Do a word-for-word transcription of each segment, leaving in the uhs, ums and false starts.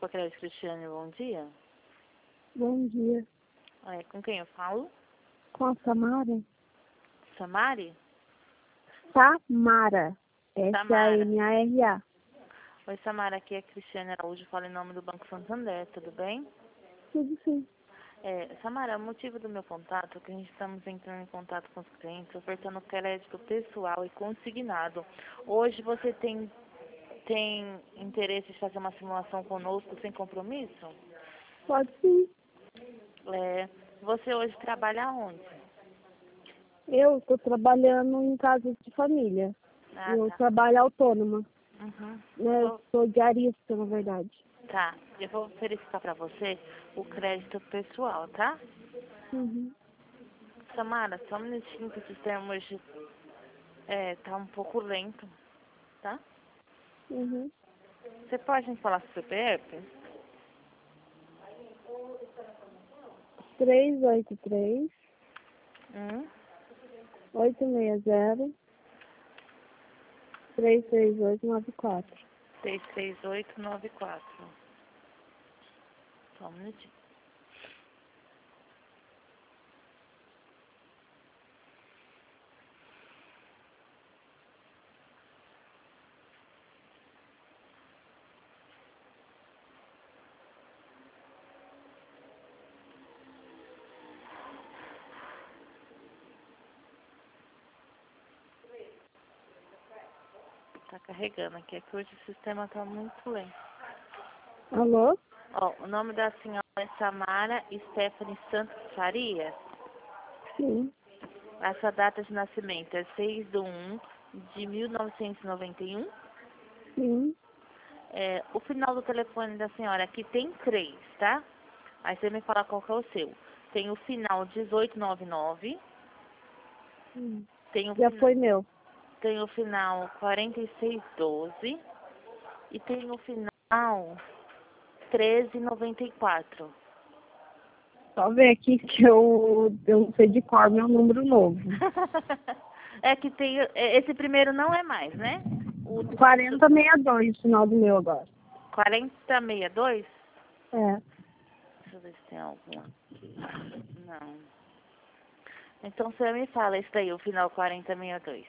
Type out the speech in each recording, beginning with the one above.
Crédito Cristiane, bom dia. Bom dia. É, com quem eu falo? Com a Samara? Samari? Samara. S A Samara. M A R A. Oi, Samara, aqui é a Cristiane Araújo, falo em nome do Banco Santander, tudo bem? Tudo sim. É, Samara, o motivo do meu contato é que a gente estamos entrando em contato com os clientes, ofertando crédito pessoal e consignado. Hoje você tem, tem interesse em fazer uma simulação conosco sem compromisso? Pode sim. É, você hoje trabalha onde? Eu estou trabalhando em casa de família. Ah, Eu tá. trabalho autônoma. Uhum. Né? Eu Vou- sou diarista, na verdade. Tá, eu vou verificar para você o crédito pessoal, tá? Uhum. Samara, só um minutinho que o sistema hoje é, tá um pouco lento, tá? Uhum. Você pode me falar seu C P F? três oito três, Um, oito seis zero, três três oito nove quatro. seis três oito nove quatro. Só um minutinho. Tá carregando aqui, é que hoje o sistema tá muito lento. Alô? Ó, o nome da senhora é Samara Stephanie Santos Farias. Sim. A sua data de nascimento é seis de um de mil novecentos e noventa e um. Sim. É, o final do telefone da senhora aqui tem três, tá? Aí você me fala qual que é o seu. Tem o final dezoito noventa e nove, Hum. tem o, Já fina, foi meu. tem o final quarenta e seis doze e tem o final treze noventa e quatro. Só ver aqui que eu, eu não sei de cor meu número novo. É que tem. é, Esse primeiro não é mais, né? O quarenta sessenta e dois, final do meu agora. quarenta sessenta e dois? É. Deixa eu ver se tem algum. Não. Então você me fala esse daí, o final quarenta sessenta e dois.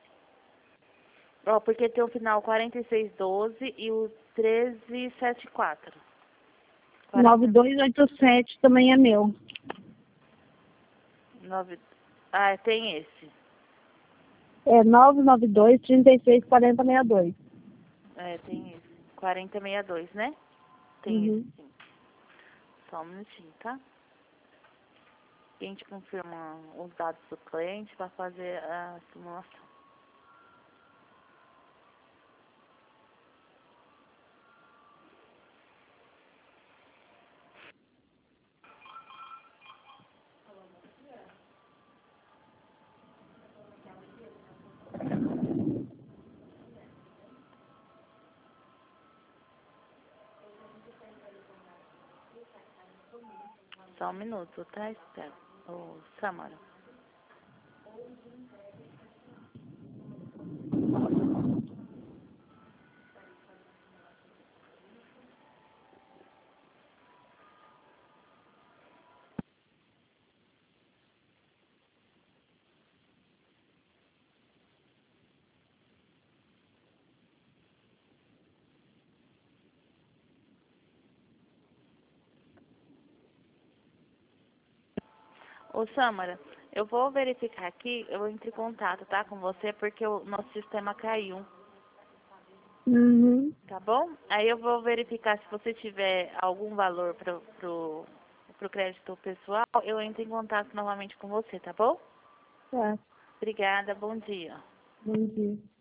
Ó, porque tem o final quarenta e seis doze e o treze setenta e quatro. nove dois oito sete também é meu. nove. Ah, tem esse. É nove nove dois, trinta e seis, quarenta, sessenta e dois. É, tem esse. quarenta sessenta e dois, né? Tem esse, Uhum. sim. Só um minutinho, tá? A gente confirma os dados do cliente para fazer a simulação. Só um minuto, tá? Espera. Ô, Samara. Ô, Samara, eu vou verificar aqui, eu entro em contato, tá, com você, porque o nosso sistema caiu, Uhum. tá bom? Aí eu vou verificar se você tiver algum valor pro, pro, pro crédito pessoal, eu entro em contato novamente com você, tá bom? Tá. Obrigada, bom dia. Bom dia.